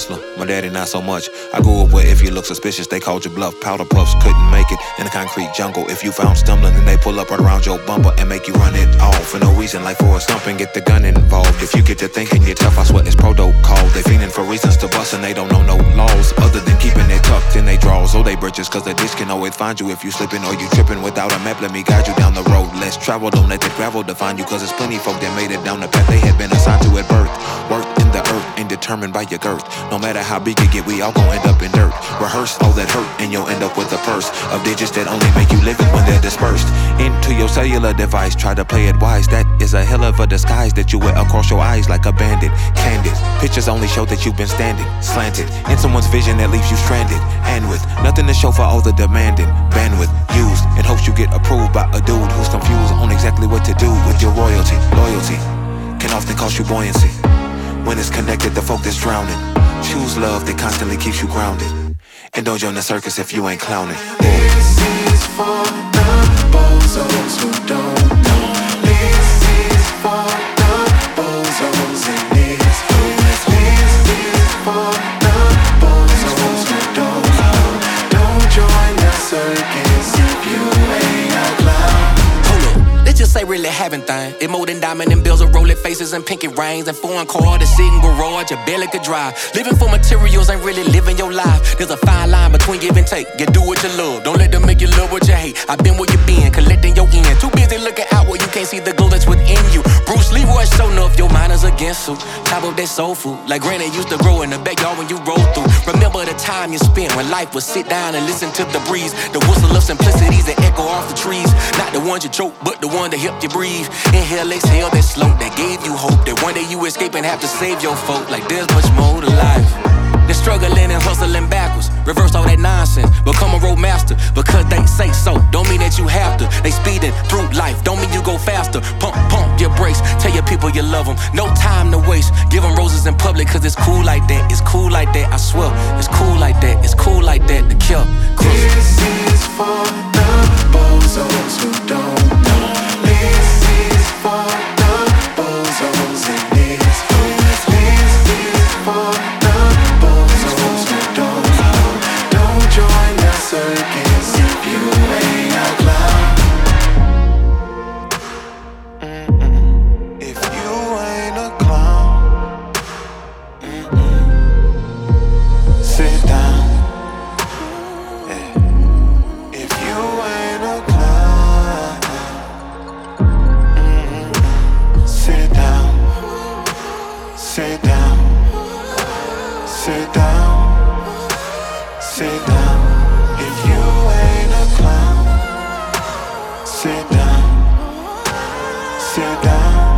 hustler, my daddy not so much. I grew up where if you look suspicious, they called you bluff. Powder puffs couldn't make it in the concrete jungle. If you found stumbling, then they pull up right around your bumper and make you run it off for no reason, like for a stump and get the gun involved. If you get to thinking you're tough, I swear it's protocol. They fiending for reasons to bust and they don't know no laws other than keeping it tucked in they drawers or they britches, cause the ditch can always find you if you slipping or you tripping. Without a map, let me guide you down the road less traveled. Don't let the gravel define you, cause there's plenty folk that made it down the path they had been assigned to at birth. Work in the earth ain't determined by your girth. No matter how big you get, we all gon' end up in dirt. Rehearse all that hurt and you'll end up with a purse of digits that only make you live it when they're dispersed into your cellular device. Try to play it wise, that is a hell of a disguise that you wear across your eyes like a bandit. Candid pictures only show that you've been standing slanted in someone's vision that leaves you stranded, and with nothing to show for all the demanding bandwidth used in hopes you get approved by a dude who's confused on exactly what to do with your royalty. Loyalty can often cost you buoyancy when it's connected to folk that's drowning. Choose love that constantly keeps you grounded, and don't join the circus if you ain't clowning. This is for the bozos who don't know. This is for the bozos in this place. This is for the bozos who don't know. Don't join the circus if you ain't a clown. Hold up, let's just say really having thing. It more than diamond and bills of rolling faces and pinky rings and foreign car to sit in garage you barely could drive. Living for materials ain't really living your life. There's a fine line between give and take. You do what you love, don't let them make you love what you hate. I've been where you been, collecting your end. Too busy looking out where you can't see the glow that's within you. Bruce Leroy show enough, your mind is against you. Top of that soul food, like granny used to grow in the backyard when you roll through. Remember the time you spent when life was sit down and listen to the breeze. The whistle of simplicities that echo off the trees. Not the ones you choke, but the one that helped you breathe. Inhale, exhale, that slow, that gave you hope. That one day you escape and have to save your folk. Like there's much more to life. They're struggling and hustling backwards. Reverse all that nonsense. Become a road master because they say so. Don't mean that you have to. They speeding through life. Don't mean you go faster. Pump your brakes. Tell your people you love them. No time to waste. Give them roses in public cause it's cool like that. It's cool like that. I swear. It's cool like that. It's cool like that. The kill. This is for the bozos who don't know. This is for the bozos in this place. This is for the bozos who don't know. Don't join the circus if you ain't a clown. If you ain't a clown, sit down. Yeah. If you ain't a clown, sit down. Sit down. Sit down. Sit down. If you ain't a clown, sit down. Sit down.